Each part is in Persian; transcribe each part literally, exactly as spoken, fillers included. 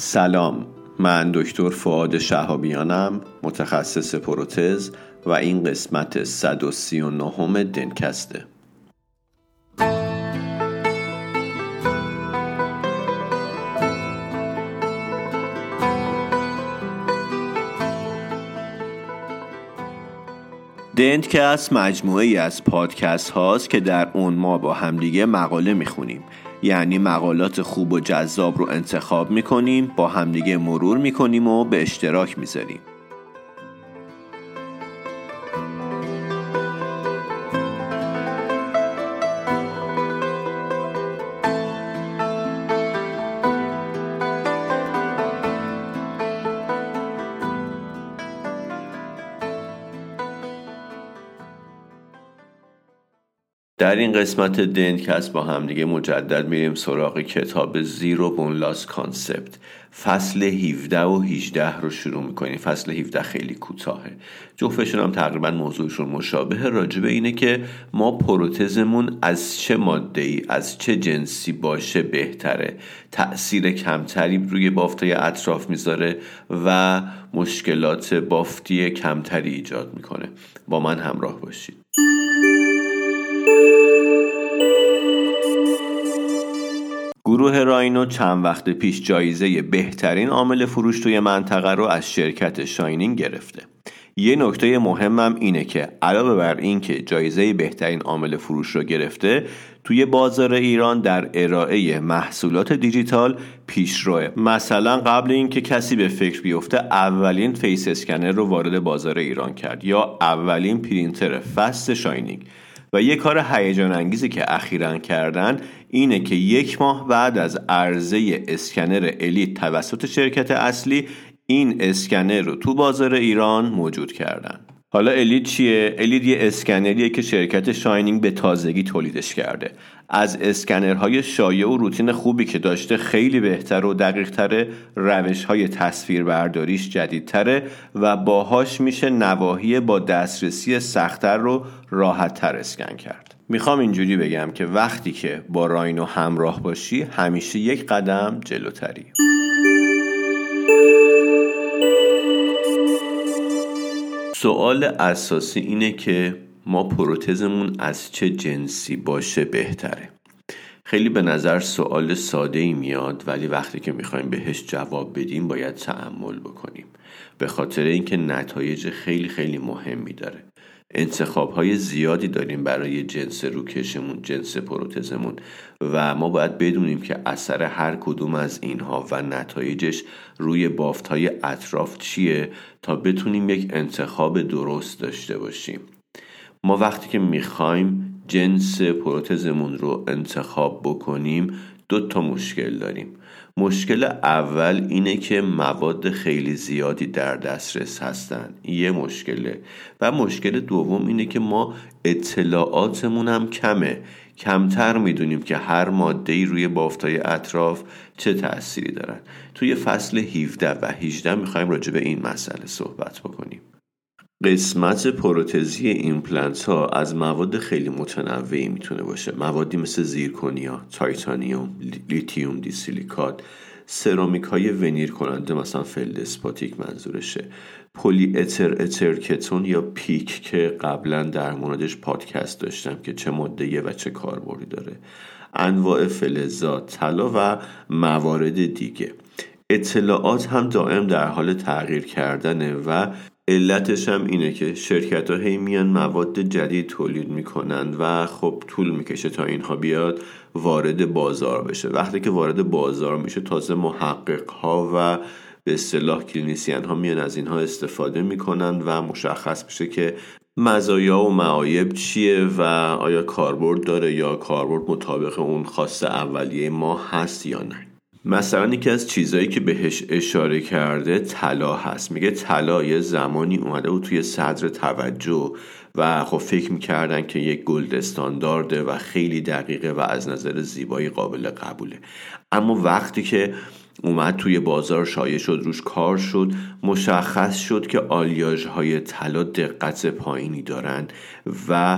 سلام، من دکتر فؤاد شهابیانم، متخصص پروتز و این قسمت صد و سی و نهم دنکسته. دنکست مجموعه ای از پادکست هاست که در اون ما با همدیگه مقاله میخونیم، یعنی مقالات خوب و جذاب رو انتخاب میکنیم، با همدیگه مرور میکنیم و به اشتراک میذاریم. در این قسمت دنکست با هم دیگه مجدد میریم سراغ کتاب زیرو بونلاس کانسپت. فصل هفده و هجده رو شروع میکنیم. فصل هفده خیلی کوتاهه، جفتشون هم تقریبا موضوعشون مشابهه. راجبه اینه که ما پروتزمون از چه ماده‌ای، از چه جنسی باشه بهتره، تأثیر کمتری روی بافتای اطراف میذاره و مشکلات بافتی کمتری ایجاد میکنه. با من همراه باشید. گروه راینو چند وقت پیش جایزه بهترین عامل فروش توی منطقه رو از شرکت شاینینگ گرفته. یه نکته مهمم اینه که علاوه بر این که جایزه بهترین عامل فروش رو گرفته، توی بازار ایران در ارائه محصولات دیجیتال پیشروه. مثلا قبل اینکه کسی به فکر بیفته اولین فیس اسکنر رو وارد بازار ایران کرد، یا اولین پرینتر فست شاینینگ. و یه کار هیجان انگیزی که اخیراً کردن اینه که یک ماه بعد از عرضه اسکنر الیت توسط شرکت اصلی، این اسکنر رو تو بازار ایران موجود کردن. حالا الیت چیه؟ الیت یه اسکنریه که شرکت شاینینگ به تازگی تولیدش کرده. از اسکنرهای شایع و روتین خوبی که داشته خیلی بهتر و دقیق تره، روش‌های تصویر برداریش جدیدتره و باهاش میشه نواحی با دسترسی سخت‌تر رو راحت‌تر اسکن کرد. میخوام اینجوری بگم که وقتی که با راینو همراه باشی همیشه یک قدم جلوتری. سوال اساسی اینه که ما پروتزمون از چه جنسی باشه بهتره. خیلی به نظر سوال ساده‌ای میاد، ولی وقتی که میخوایم بهش جواب بدیم باید تأمل بکنیم، به خاطر اینکه نتایج خیلی خیلی مهمی داره. انتخاب‌های زیادی داریم برای جنس روکشمون، جنس پروتزمون، و ما باید بدونیم که اثر هر کدوم از اینها و نتایجش روی بافت‌های اطراف چیه تا بتونیم یک انتخاب درست داشته باشیم. ما وقتی که میخوایم جنس پروتزمون رو انتخاب بکنیم دو تا مشکل داریم. مشکل اول اینه که مواد خیلی زیادی در دسترس هستن، یه مشکله. و مشکل دوم اینه که ما اطلاعاتمون هم کمه، کمتر میدونیم که هر ماده‌ای روی بافتای اطراف چه تأثیری دارن. توی فصل هفده و هجده میخوایم راجع به این مسئله صحبت بکنیم. قسمت پروتزی ایمپلنت ها از مواد خیلی متنوعی میتونه باشه. موادی مثل زیرکونیا، تایتانیوم، لیتیوم دی سیلیکات، سرامیک های ونیر کننده مثلا فلدسپاتیک منظورشه، پلی اتر اتر کتون یا پیک که قبلا در موردش پادکست داشتم که چه ماده‌ایه و چه کاربردی داره، انواع فلزات، طلا و موارد دیگه. اطلاعات هم دائم در حال تغییر کردنه و علتش هم اینه که شرکت ها هی میان مواد جدید تولید میکنن و خب طول میکشه تا اینها بیاد وارد بازار بشه. وقتی که وارد بازار میشه تازه محقق ها و به اصطلاح کلینیسیان ها میان از اینها استفاده میکنن و مشخص میشه که مزایا و معایب چیه و آیا کاربرد داره یا کاربرد مطابق اون خواست اولیه ما هست یا نه. مثلا یکی از چیزایی که بهش اشاره کرده طلا هست. میگه طلا یه زمانی اومده بود توی صدر توجه و خب فکر میکردن که یک گلد استاندارده و خیلی دقیقه و از نظر زیبایی قابل قبوله. اما وقتی که اومد توی بازار شایع شد، روش کار شد، مشخص شد که آلیاژهای طلا دقت پایینی دارن و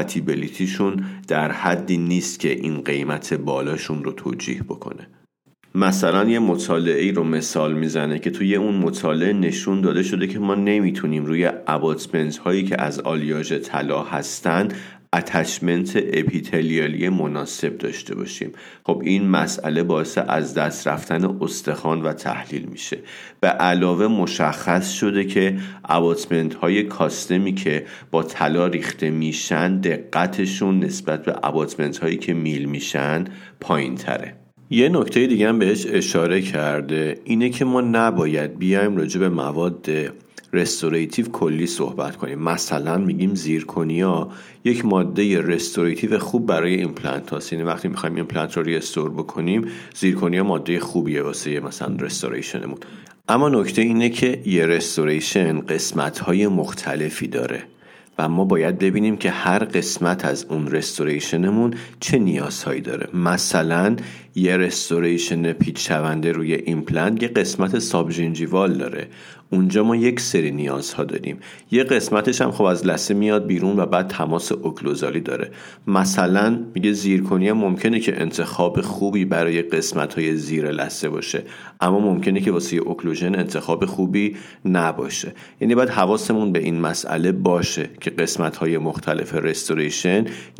کامپتیبلیتیشون در حدی نیست که این قیمت بالاشون رو توجیه بکنه. مثلا یه مطالعه رو مثال میزنه که توی اون مطالعه نشون داده شده که ما نمیتونیم روی اباتمنت هایی که از آلیاژ طلا هستن اتچمنت اپیتلیالی مناسب داشته باشیم. خب این مسئله باعث از دست رفتن استخوان و تحلیل میشه. به علاوه مشخص شده که اباتمنت های کاستمی که با طلا ریخته میشن دقتشون نسبت به اباتمنت هایی که میل میشن پایین تره. یه نکته دیگه هم بهش اشاره کرده، اینه که ما نباید بیایم راجع به مواد رستوریتیو کلی صحبت کنیم. مثلا میگیم زیرکونیا یک ماده رستوریتیو خوب برای ایمپلنت هاست، یعنی وقتی میخوایم ایمپلنت رو ریستور بکنیم زیرکونیا ماده خوبیه واسه مثلا رستوریشنمون. اما نکته اینه که یه رستوریشن قسمت های مختلفی داره و ما باید ببینیم که هر قسمت از اون رستوریشنمون چه نیازهایی داره. مثلا یه رستوریشن پیچ شونده روی ایمپلنت یه قسمت سابژینجیوال داره، اونجا ما یک سری نیازها داریم. یه قسمتش هم خب از لثه میاد بیرون و بعد تماس اوکلوزالی داره. مثلا میگه زیرکونیا ممکنه که انتخاب خوبی برای قسمت‌های زیر لثه باشه، اما ممکنه که واسه اوکلوژن انتخاب خوبی نباشه. یعنی باید حواسمون به این مسئله باشه که قسمت‌های مختلف رستوریشن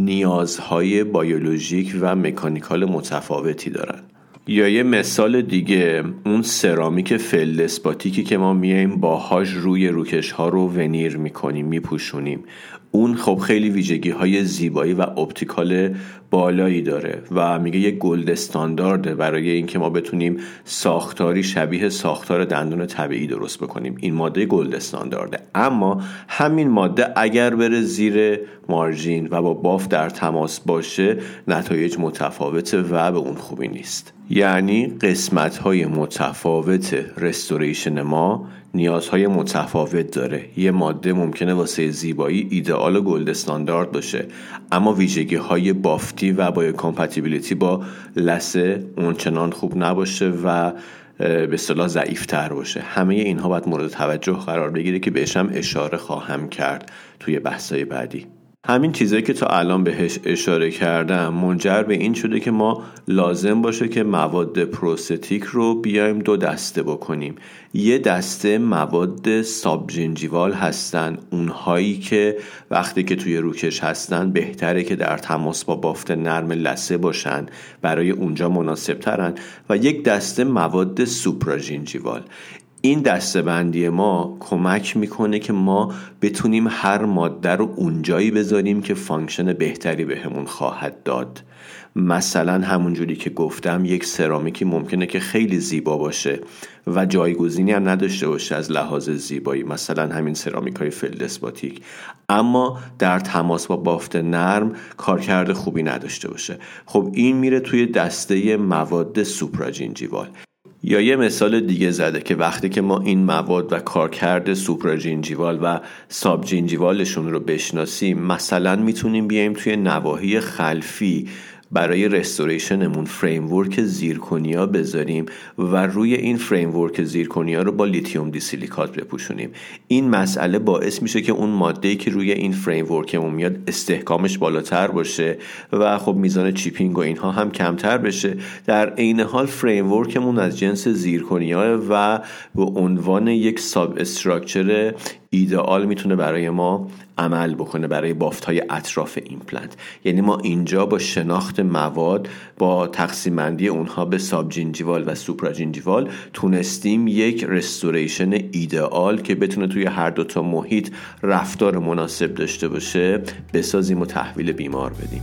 نیازهای بیولوژیک و مکانیکال متفاوتی دارن. یا یه مثال دیگه، اون سرامیک فلدسپاتیکی که ما میایم باهاش روی روکش ها رو ونیر میکنیم، میپوشونیم، اون خب خیلی ویژگی های زیبایی و اپتیکال بالایی داره و میگه یک گلد استاندارده برای اینکه ما بتونیم ساختاری شبیه ساختار دندون طبیعی درست بکنیم. این ماده گلد استاندارده. اما همین ماده اگر بره زیر مارژین و با بافت در تماس باشه نتایج متفاوته و به اون خوبی نیست. یعنی قسمت‌های متفاوت رستوریشن ما نیازهای متفاوت داره. یه ماده ممکنه واسه زیبایی ایدئال و گلد استاندارد باشه، اما ویژگی‌های بافتی و با کامپتیبیلیتی با لثه اونچنان خوب نباشه و به اصطلاح ضعیف‌تر باشه. همه اینها باید مورد توجه قرار بگیره که بهش هم اشاره خواهم کرد توی بحث‌های بعدی. همین چیزایی که تا الان بهش اشاره کردم منجر به این شده که ما لازم باشه که مواد پروستتیک رو بیایم دو دسته بکنیم. یه دسته مواد سابژینجیوال هستن، اونهایی که وقتی که توی روکش هستن بهتره که در تماس با بافت نرم لثه باشن، برای اونجا مناسب ترن. و یک دسته مواد سوپراژینجیوال. این دسته‌بندی ما کمک میکنه که ما بتونیم هر ماده رو اونجایی بذاریم که فانکشن بهتری بهمون خواهد داد. مثلا همونجوری که گفتم یک سرامیکی ممکنه که خیلی زیبا باشه و جایگزینی هم نداشته باشه از لحاظ زیبایی، مثلا همین سرامیک‌های فلدسپاتیک، اما در تماس با بافت نرم کارکرد خوبی نداشته باشه. خب این میره توی دسته مواد سوپراژینجیوال. یا یه مثال دیگه زده که وقتی که ما این مواد و کارکرد سوپراژینجیوال و سابژینجیوالشون رو بشناسیم، مثلا میتونیم بیایم توی نواحی خلفی برای رستوریشنمون فریمورک زیرکونیا بذاریم و روی این فریمورک زیرکونیا رو با لیتیوم دی سیلیکات بپوشونیم. این مسئله باعث میشه که اون ماده‌ای که روی این فریمورکمون میاد استحکامش بالاتر باشه و خب میزان چیپینگ و اینها هم کمتر بشه. در عین حال فریمورکمون از جنس زیرکونیا و به عنوان یک ساب استراکچر ایدئال میتونه برای ما عمل بکنه برای بافت‌های اطراف ایمپلنت. یعنی ما اینجا با شناخت مواد، با تقسیم بندی اونها به سابژینجیوال و سوپراژینجیوال تونستیم یک رستوریشن ایدئال که بتونه توی هر دو تا محیط رفتار مناسب داشته باشه بسازیم و تحویل بیمار بدیم.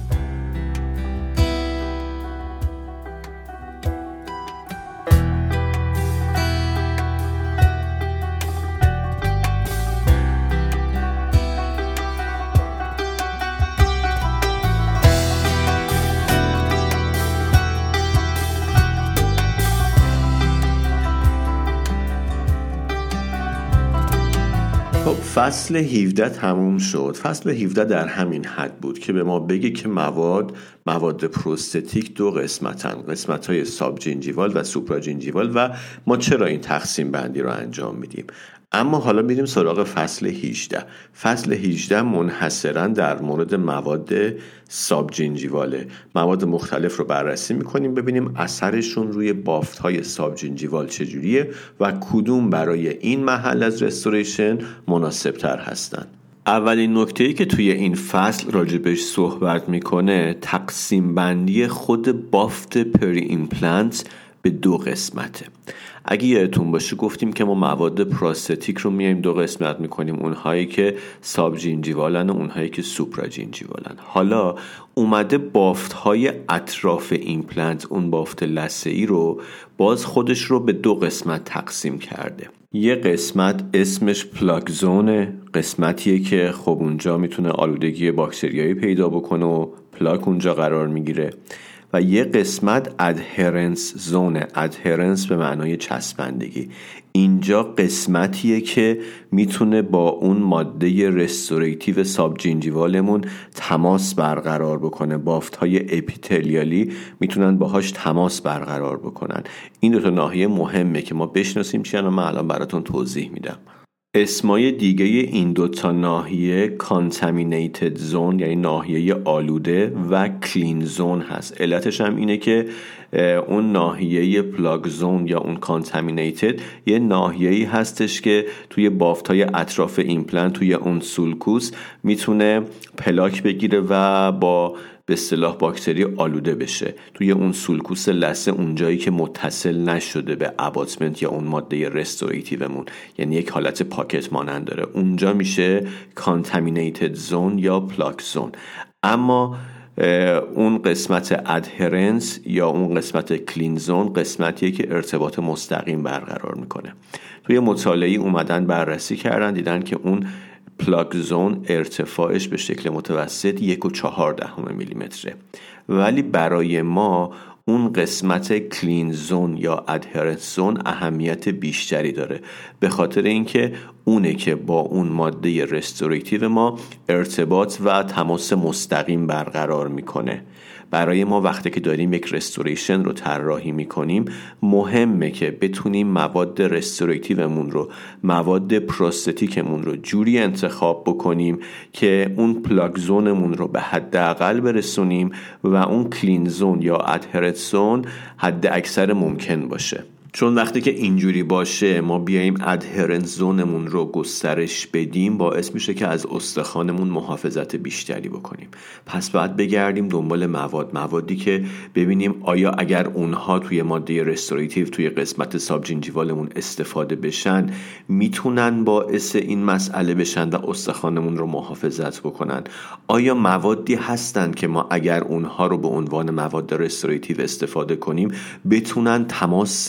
فصل هفده تموم شد. فصل هفده در همین حد بود که به ما بگه که مواد مواد پروستتیک دو قسمتن، قسمت‌های سابژینجیوال و سوپراژینجیوال، و ما چرا این تقسیم بندی رو انجام میدیم. اما حالا میریم سراغ فصل هجده. فصل هجده منحصراً در مورد مواد سابجینجیواله. مواد مختلف رو بررسی میکنیم ببینیم اثرشون روی بافت‌های سابجینجیوال چجوریه و کدوم برای این مرحله از رستوریشن مناسب‌تر هستن. اولین نکته‌ای که توی این فصل راجبش صحبت میکنه تقسیم بندی خود بافت پری ایمپلنت به دو قسمته. اگه یادتون باشه گفتیم که ما مواد پراستتیک رو میایم دو قسمت میکنیم، اونهایی که سابجینجیوالن و اونهایی که سوپراجینجیوالن. حالا اومده بافت های اطراف ایمپلنت، اون بافت لثه‌ای رو باز خودش رو به دو قسمت تقسیم کرده. یه قسمت اسمش پلاک زونه، قسمتیه که خب اونجا میتونه آلودگی باکتریایی پیدا بکنه و پلاک اونجا قرار میگیره. و یه قسمت ادهرنس زونه، ادهرنس به معنای چسبندگی. اینجا قسمتیه که میتونه با اون ماده رستوریتیو سابجینجیوالمون تماس برقرار بکنه. بافت های اپیتلیالی میتونن باهاش تماس برقرار بکنن. این دو تا ناحیه مهمه که ما بشناسیم چیه، من الان براتون توضیح میدم. اسمای دیگه این دوتا ناحیه کانتامینیتد زون یعنی ناحیه آلوده و کلین زون هست. علتش هم اینه که اون ناحیه پلاک زون یا اون کانتامینیتد یه ناحیه‌ای هستش که توی بافت‌های اطراف ایمپلنت توی اون سولکوس میتونه پلاک بگیره و با به اصطلاح باکتری آلوده بشه. توی اون سولکوس لثه اونجایی که متصل نشده به اباتمنت یا اون ماده رستوریتیومون، یعنی یک حالت پاکت مانند داره، اونجا میشه کانتامینیتد زون یا پلاک زون. اما اون قسمت ادهرنس یا اون قسمت کلین زون قسمتیه که ارتباط مستقیم برقرار میکنه. توی مطالعه اومدن بررسی کردن دیدن که اون پلاک زون ارتفاعش به شکل متوسط یک و چهار دهم میلیمتره، ولی برای ما اون قسمت کلین زون یا ادهرنس زون اهمیت بیشتری داره، به خاطر اینکه اونه که با اون ماده رستوریتیو ما ارتباط و تماس مستقیم برقرار میکنه. برای ما وقتی که داریم یک رستوریشن رو طراحی میکنیم مهمه که بتونیم مواد رستوریتیومون رو، مواد پراستتیکمون رو جوری انتخاب بکنیم که اون پلاک زونمون رو به حداقل برسونیم و اون کلین زون یا ادهرنس زون حد اکثر ممکن باشه. چون وقتی که اینجوری باشه ما بیاییم ادهرنس زونمون رو گسترش بدیم باعث میشه که از استخوانمون محافظت بیشتری بکنیم. پس باید بگردیم دنبال مواد موادی که ببینیم آیا اگر اونها توی ماده رستوریتیو توی قسمت سابجینجیوالمون استفاده بشن میتونن باعث این مسئله بشن و استخوانمون رو محافظت بکنن. آیا موادی هستن که ما اگر اونها رو به عنوان مواد رستوریتیو استفاده کنیم بتونن تماس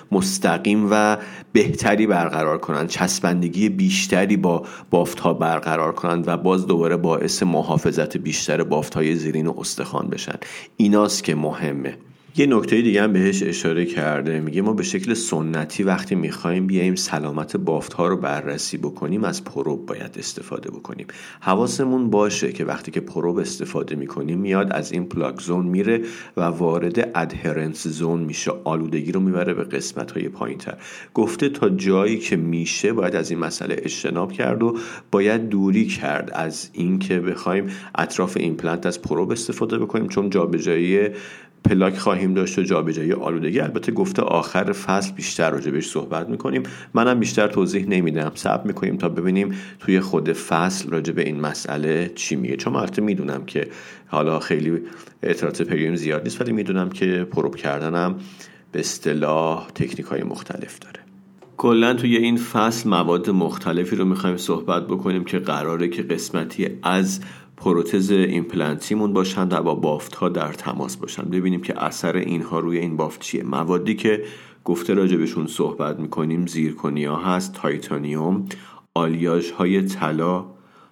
مستقیم و بهتری برقرار کنند، چسبندگی بیشتری با بافت‌ها برقرار کنند و باز دوباره باعث محافظت بیشتر بافت‌های زیرین و استخوان بشن. ایناست که مهمه. یه نکته دیگه هم بهش اشاره کرده، میگه ما به شکل سنتی وقتی میخوایم بیایم سلامت بافت ها رو بررسی بکنیم از پروب باید استفاده بکنیم. حواسمون باشه که وقتی که پروب استفاده میکنیم میاد از این پلاک زون میره و وارد ادهرنس زون میشه، آلودگی رو میبره به قسمت های پایین تر. گفته تا جایی که میشه باید از این مسئله اجتناب کرد و باید دوری کرد از این که بخوایم اطراف ایمپلنت از پروب استفاده بکنیم، چون جابجایی پلاک خواهیم داشت و جابجایی آلودگی. البته گفته آخر فصل بیشتر راجع بهش صحبت میکنیم، منم بیشتر توضیح نمیدم، صبر میکنیم تا ببینیم توی خود فصل راجع به این مسئله چی میگه. چون البته میدونم که حالا خیلی اطلاعات پریوم زیاد نیست، ولی میدونم که پروب کردنم به اصطلاح تکنیک های مختلف داره. کلا توی این فصل مواد مختلفی رو میخوایم صحبت بکنیم که قراره که قسمتی از پروتز ایمپلنتیمون باشن و با بافت ها در تماس باشن، ببینیم که اثر اینها روی این بافت چیه. موادی که گفته راجبشون صحبت میکنیم زیرکونیا هست، تایتانیوم، آلیاژ های طلا،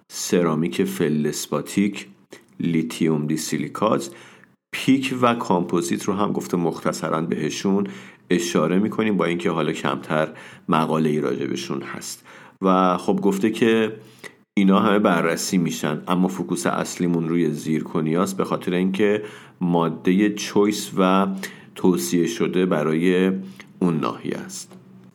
سرامیک فلزپاتیک، لیتیوم دی سیلیکات، پیک و کامپوزیت رو هم گفته مختصراً بهشون اشاره میکنیم، با اینکه حالا کمتر مقاله‌ای راجبشون هست. و خب گفته که اینا همه بررسی میشن، اما فوکوس اصلیمون روی زیرکونیاست به خاطر اینکه ماده چویس و توصیه شده برای اون ناحیه است.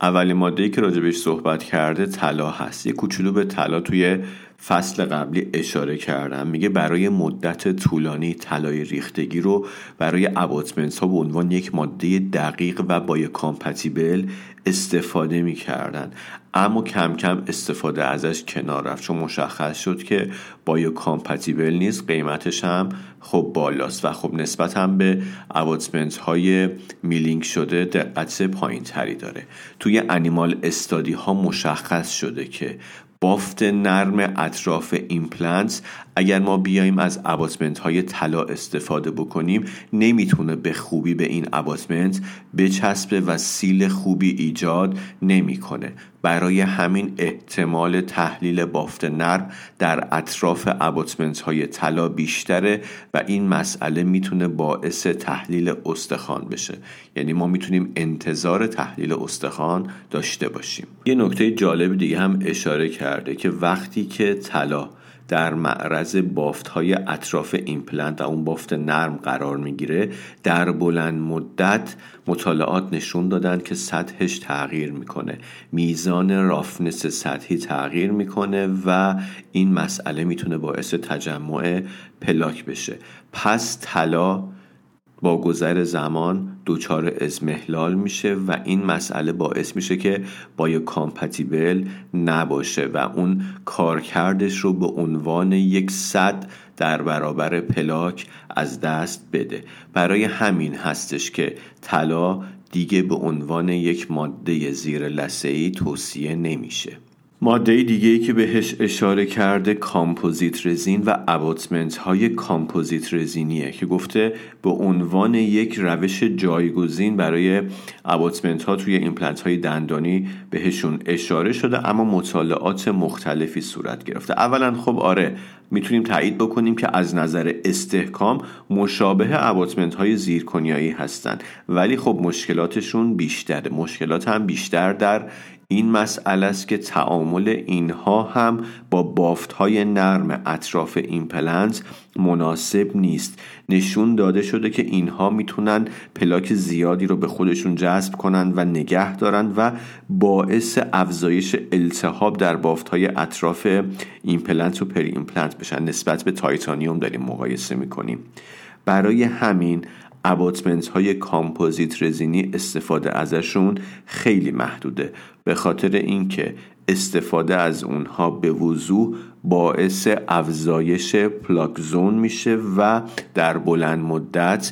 اولین ماده‌ای که راجبش صحبت کرده طلا هست. یه کوچولو به طلا توی فصل قبلی اشاره کردم. میگه برای مدت طولانی طلای ریختگی رو برای اباتمنت ها به عنوان یک ماده دقیق و بایوکامپتیبل استفاده میکردن، اما کم کم استفاده ازش کنار رفت چون مشخص شد که بایوکامپتیبل نیست، قیمتش هم خب بالاست و خب نسبت هم به اباتمنت های میلینگ شده دقت پایین تری داره. توی انیمال استادی ها مشخص شده که بافت نرم اطراف ایمپلنت اگر ما بیایم از اباتمنت های طلا استفاده بکنیم نمیتونه به خوبی به این اباتمنت بچسبه و سیل خوبی ایجاد نمیکنه. برای همین احتمال تحلیل بافت نرم در اطراف اباتمنت های طلا بیشتره و این مسئله میتونه باعث تحلیل استخوان بشه. یعنی ما میتونیم انتظار تحلیل استخوان داشته باشیم. یه نکته جالب دیگه هم اشاره کرده که وقتی که طلا در معرض بافت‌های اطراف ایمپلنت و اون بافت نرم قرار میگیره، در بلند مدت مطالعات نشون دادن که سطحش تغییر میکنه، میزان رافنس سطحی تغییر میکنه و این مسئله میتونه باعث تجمع پلاک بشه. پس طلا با گذر زمان دچار اضمحلال میشه و این مسئله باعث میشه که بایوکامپتیبل نباشه و اون کارکردش رو به عنوان یک صد در برابر پلاک از دست بده. برای همین هستش که طلا دیگه به عنوان یک ماده زیر لثه‌ای توصیه نمیشه. ماده دیگه ای که بهش اشاره کرده کامپوزیت رزین و اباتمنت های کامپوزیت رزینیه که گفته به عنوان یک روش جایگزین برای اباتمنت ها توی ایمپلنت های دندانی بهشون اشاره شده، اما مطالعات مختلفی صورت گرفته. اولا خب آره میتونیم تایید بکنیم که از نظر استحکام مشابه اباتمنت های زیرکنیایی هستن، ولی خب مشکلاتشون بیشتره. مشکلات هم بیشتر در این مسئله است که تعامل اینها هم با بافت‌های نرم اطراف ایمپلنت مناسب نیست. نشون داده شده که اینها میتونن پلاک زیادی رو به خودشون جذب کنن و نگه دارن و باعث افزایش التهاب در بافت‌های اطراف ایمپلنت و پری ایمپلنت بشن. نسبت به تایتانیوم داریم مقایسه میکنیم. برای همین اباتمنت های کامپوزیت رزینی استفاده ازشون خیلی محدوده، به خاطر اینکه استفاده از اونها به وضوح باعث افزایش پلاک زون میشه و در بلند مدت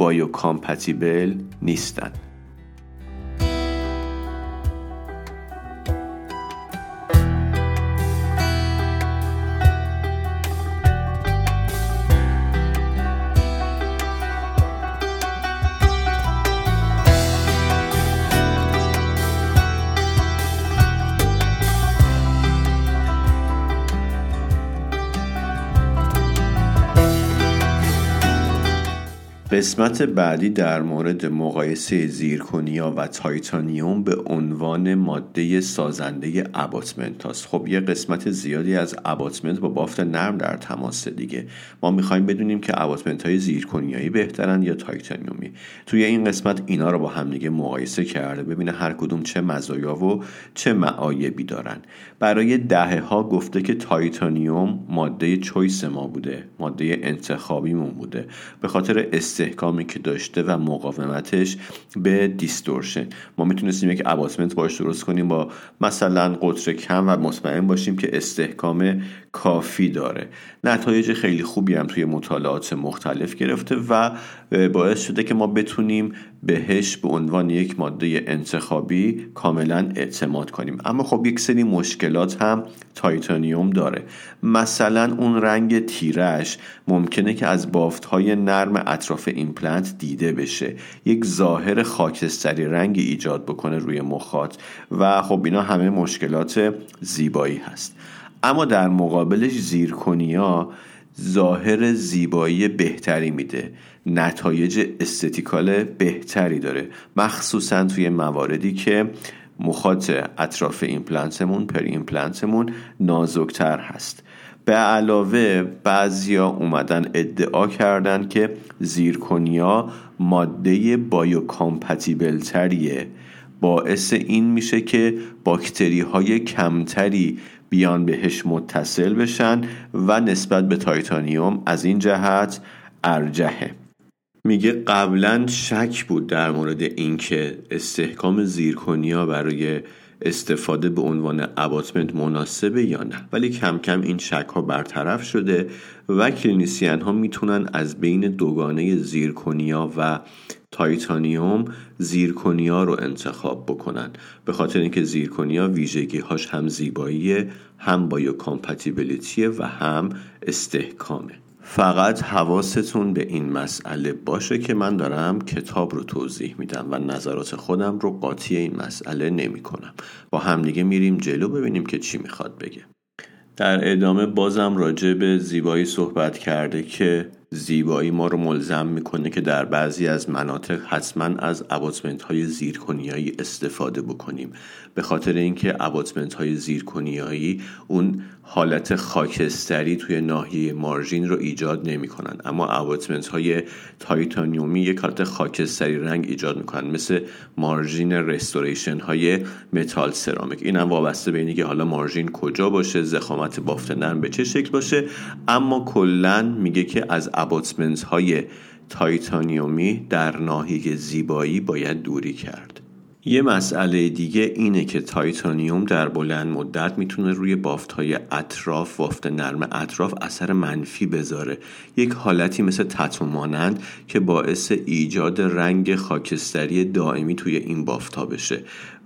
بایوکامپتیبل نیستن. قسمت بعدی در مورد مقایسه زیرکنیا و تایتانیوم به عنوان ماده سازنده اباتمنت هاست. خب یه قسمت زیادی از اباتمنت با بافت نرم در تماس دیگه. ما میخوایم بدونیم که اباتمنت های زیرکنیایی بهترن یا تایتانیومی. توی این قسمت اینا رو با هم دیگه مقایسه کرده ببینه هر کدوم چه مزایا و چه معایبی دارن. برای دهه ها گفته که تایتانیوم ماده چویس ما بوده، ماده انتخابیمون بوده به خاطر استحکامی که داشته و مقاومتش به دیستورشن. ما میتونستیم یک اباتمنت باش درست کنیم با مثلا قطر کم و مطمئن باشیم که استحکام کافی داره. نتایج خیلی خوبی هم توی مطالعات مختلف گرفته و باعث شده که ما بتونیم بهش به عنوان یک ماده انتخابی کاملا اعتماد کنیم. اما خب یک سری مشکلات هم تایتانیوم داره. مثلا اون رنگ تیرش ممکنه که از بافت‌های نرم اطراف ایمپلنت دیده بشه، یک ظاهر خاکستری رنگی ایجاد بکنه روی مخاط و خب اینا همه مشکلات زیبایی هست. اما در مقابلش زیرکنیا ظاهر زیبایی بهتری میده، نتایج استتیکال بهتری داره، مخصوصا توی مواردی که مخاط اطراف ایمپلنتمون پری ایمپلنتمون نازکتر هست. به علاوه بعضیا اومدن ادعا کردن که زیرکنیا ماده بایوکامپتیبل تریه باعث این میشه که باکتری های کمتری بیان بهش متصل بشن و نسبت به تایتانیوم از این جهت ارجحه. میگه قبلا شک بود در مورد اینکه استحکام زیرکنیا برای استفاده به عنوان اباتمنت مناسبه یا نه، ولی کم کم این شک ها برطرف شده و کلینیسیان ها میتونن از بین دوگانه زیرکنیا و تایتانیوم زیرکنیا رو انتخاب بکنن، به خاطر اینکه زیرکنیا ویژگی هاش هم زیباییه، هم بایوکامپتیبلیتیه و هم استحکامه. فقط حواستون به این مسئله باشه که من دارم کتاب رو توضیح میدم و نظرات خودم رو قاطی این مسئله نمی کنم. با همدیگه میریم جلو ببینیم که چی میخواد بگه. در ادامه بازم راجع به زیبایی صحبت کرده که زیبایی ما رو ملزم میکنه که در بعضی از مناطق حتما از اباتمنت های زیرکنیایی استفاده بکنیم، به خاطر اینکه اباتمنت های زیرکنیایی اون حالت خاکستری توی ناحیه مارژین رو ایجاد نمی کنن، اما اباتمنت های تایتانیومی یک حالت خاکستری رنگ ایجاد میکنن، مثل مارژین رستوریشن های متال سرامیک. این هم وابسته به اینه که حالا مارژین کجا باشه، ضخامت بافت نرم به چه شکل باشه، اما کلن میگه که از اباتمنت های تایتانیومی در ناحیه زیبایی باید دوری کرد. یه مسئله دیگه اینه که تایتانیوم در بلند مدت میتونه روی بافت‌های اطراف، بافت نرم اطراف اثر منفی بذاره، یک حالتی مثل تتو مانند که باعث ایجاد رنگ خاکستری دائمی توی این بافت‌ها بشه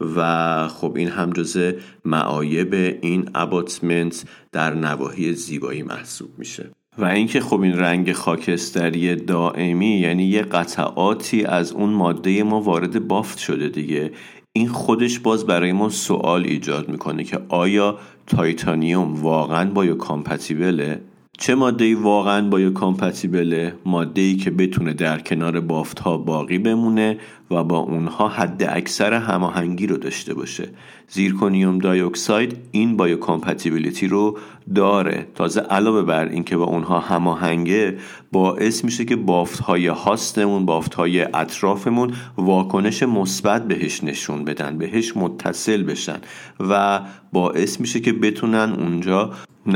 و خب این هم جزء معایب این اباتمنت در نواحی زیبایی محسوب میشه. و اینکه خب این رنگ خاکستری دائمی یعنی یه قطعاتی از اون ماده ما وارد بافت شده دیگه. این خودش باز برای ما سوال ایجاد میکنه که آیا تایتانیوم واقعا بایوکامپتیبله؟ چه ماده‌ای واقعا بایوکامپتیبله؟ ماده‌ای که بتونه در کنار بافت‌ها باقی بمونه و با اونها حد اکثر هماهنگی رو داشته باشه. زیرکونیوم دی اکساید این بایوکامپتیبیلیتی رو داره. تازه علاوه بر این که با اونها هماهنگه، باعث میشه که بافت‌های هاستمون، بافت‌های اطرافمون واکنش مثبت بهش نشون بدن، بهش متصل بشن و باعث میشه که بتونن اونجا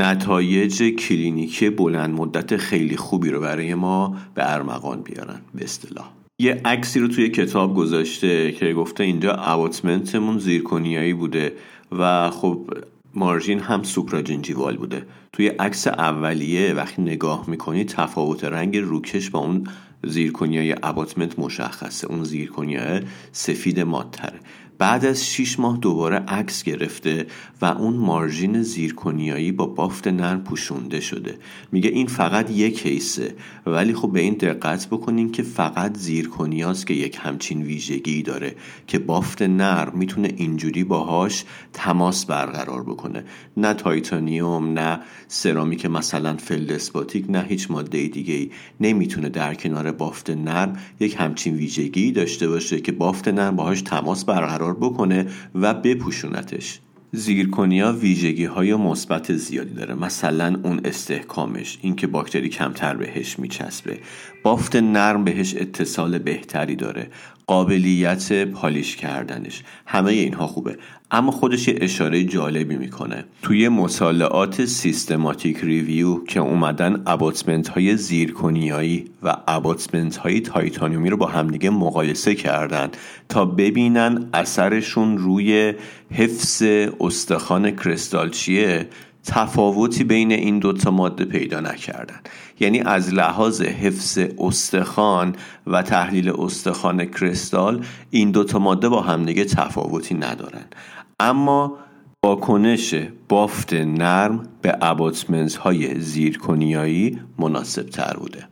نتایج کلینیکی بلند مدت خیلی خوبی رو برای ما به ارمغان بیارن به اصطلاح. یه عکسی رو توی کتاب گذاشته که گفته اینجا اباتمنتمون زیرکنیایی بوده و خب مارژین هم سوپراجنجیوال بوده. توی عکس اولیه وقتی نگاه میکنی تفاوت رنگ روکش با اون زیرکنیای اباتمنت مشخصه، اون زیرکنیای سفید مات‌تره. بعد از شش ماه دوباره عکس گرفته و اون مارژین زیرکنیایی با بافت نرم پوشونده شده. میگه این فقط یک کیسه، ولی خب به این دقت بکنین که فقط زیرکنیاست که یک همچین ویژگی داره که بافت نرم میتونه اینجوری باهاش تماس برقرار بکنه. نه تایتانیوم، نه سرامیک مثلا فلدسپاتیک، نه هیچ ماده دیگه‌ای نمیتونه در کنار بافت نرم یک همچین ویژگی داشته باشه که بافت نرم باهاش تماس برقرار بکنه و بپوشونتش. زیرکنیا ویژگی های مثبت زیادی داره، مثلا اون استحکامش، این که باکتری کمتر بهش میچسبه، بافت نرم بهش اتصال بهتری داره، قابلیت پالیش کردنش، همه اینها خوبه. اما خودش یه اشاره جالبی میکنه توی مطالعات سیستماتیک ریویو که اومدن اباتمنت های زیرکنیایی و اباتمنت های تایتانیومی رو با همدیگه مقایسه کردن تا ببینن اثرشون روی حفظ استخوان کریستال چیه. تفاوتی بین این دوتا ماده پیدا نکردن. یعنی از لحاظ حفظ استخوان و تحلیل استخوان کریستال این دوتا ماده با همدیگه تفاوتی ندارن، اما واکنش بافت نرم به اباتمنت های زیرکنیایی مناسب تر بوده.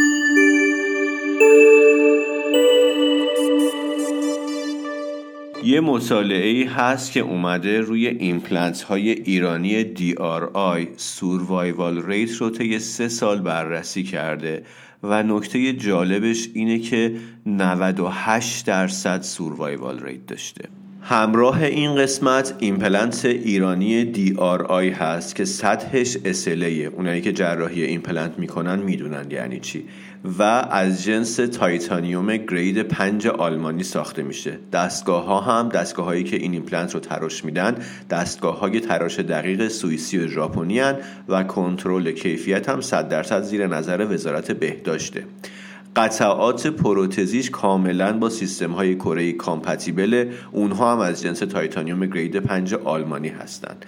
یه مطالعه‌ای هست که اومده روی ایمپلنت های ایرانی دی آر آی سوروایوال ریت رو طی سه سال بررسی کرده و نکته جالبش اینه که نود و هشت درصد سوروایوال ریت داشته. همراه این قسمت ایمپلنت ایرانی دی آر آی هست که سطحش اس ال ای. اونایی که جراحی ایمپلنت میکنن میدونن یعنی چی. و از جنس تایتانیوم گرید پنج آلمانی ساخته میشه. دستگاه ها هم دستگاه هایی که این ایمپلنت رو تراش میدن دستگاه های تراش دقیق سوئیسی و ژاپنی هن و کنترل کیفیت هم صد درصد زیر نظر وزارت بهداشته. قطعات پروتزیش کاملا با سیستم های کره کامپتیبل، اونها هم از جنس تایتانیوم گرید پنج آلمانی هستند.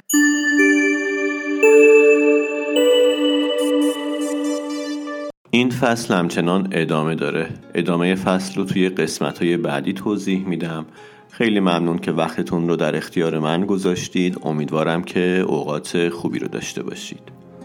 این فصل همچنان ادامه داره. ادامه فصل رو توی قسمت های بعدی توضیح میدم. خیلی ممنون که وقتتون رو در اختیار من گذاشتید. امیدوارم که اوقات خوبی رو داشته باشید.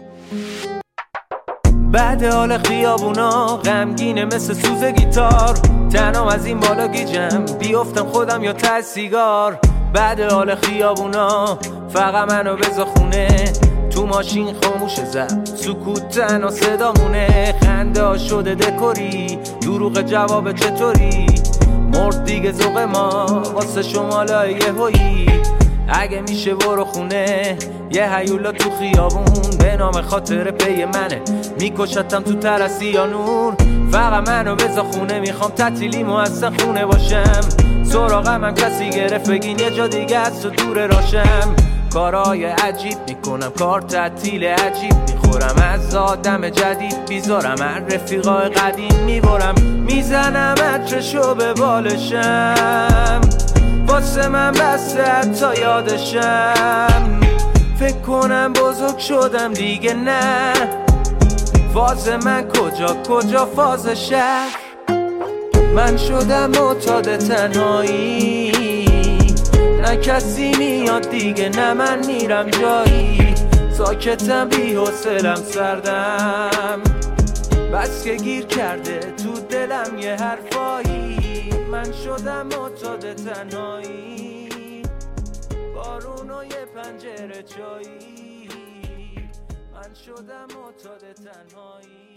بعد حال خیابونا غمگینه مثل سوز گیتار، تنها از این بالا گیجم بیفتم خودم یا ته سیگار. بعد حال خیابونا فقط منو بذار خونه، تو ماشین خاموش زد سکوت تنها صدامونه. خنده ها شده دکوری، دروغ جواب چطوری، مرد دیگه ذوق ما واسه شمالای یهویی. اگه میشه برو خونه، یه هیولا تو خیابون به نام خاطر پی منه، میکشتم تو ترسی یا نور. فقط منو بذار خونه، میخوام تعطیلیمو اصلا خونه باشم. سراغم هم کسی گرفت بگین یه جا دیگه از تو دور راشم. کارهای عجیب میکنم، کار تعطیل عجیب میخورم، از آدم جدید بیزارم، از رفیقای قدیم میبرم، میزنم عطرشو به بالشم، واسه من بسته حتی یادشم. فکر کنم بزرگ شدم دیگه نه، فاز من کجا کجا فاز شهر. من شدم معتاد تنهایی، نه کسی میاد دیگه نه من میرم جایی. ساکتم بی حوصله‌ام سردم، بس که گیر کرده تو دلم یه حرفایی. من شدم معتاد تنهایی، بارون و یه پنجره چایی. من شدم معتاد تنهایی.